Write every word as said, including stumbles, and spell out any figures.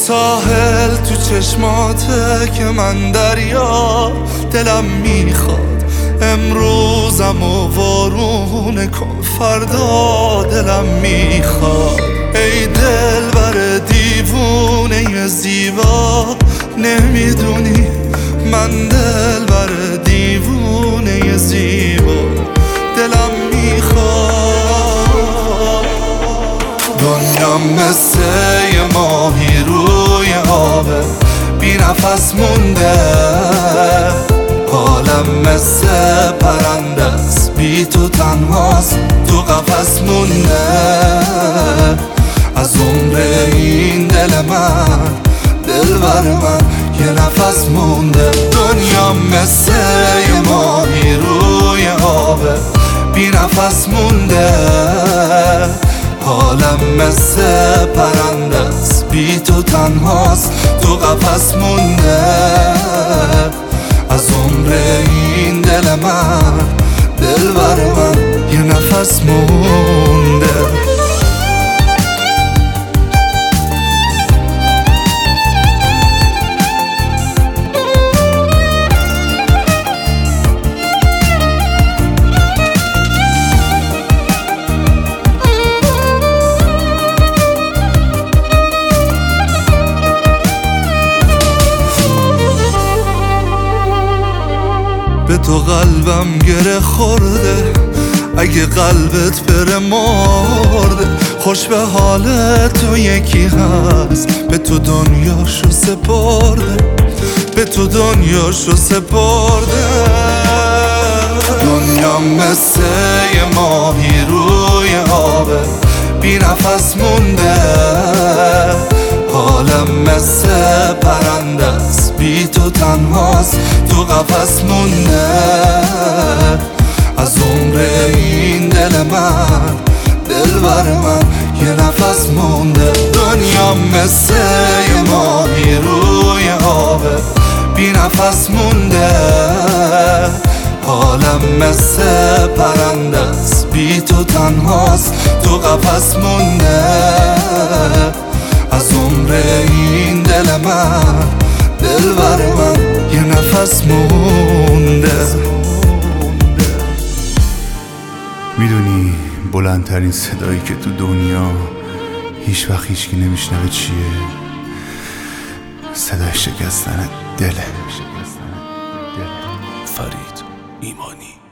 ساحل تو چشماته که من دریا، دلم میخواد امروزم و وارونه کن فردا دلم میخواد. ای دل بر دیوونه زیبا، نمیدونی من دل بر دیوونه زیبا دلم میخواد. دنیا مثل یه ماهی روی آبه، بی نفس مونده، حالم مثل پرنده است، بی تو تنهاست، تو قفس مونده. از عمر این دل من، دل بر من یه نفس مونده. دنیا مثل یه ماهی روی آبه، بی نفس مونده، حالم مثل پرنده است، بی تو تنهاست، تو قفس مونده. از عمر این دل من، دل بر من یه نفس مونده. به تو قلبم گره خورده، اگه قلبت بره مرده. خوش به حال تو یکی هست، به تو دنیاشو سپرده، به تو دنیاشو سپرده. دنیا مثل یه ماهی روی آبه، بی نفس مونده، حالم مثل پرنده است، بی تو تنهاست، تو قفس مونده. از عمر این دل من، دل بر من یه نفس مونده. دنیا مثل یه ماهی روی آبه، بی نفس مونده، حالم مثل پرنده است، بی تو تنهاست، تو قفس مونده. از عمر این دل من، دل بر من یه نفس مونده. میدونی بلندترین صدایی که تو دنیا هیچ وقت هیچکی نمیشنوه چیه؟ صدای شکستن دله. فرید ایمانی.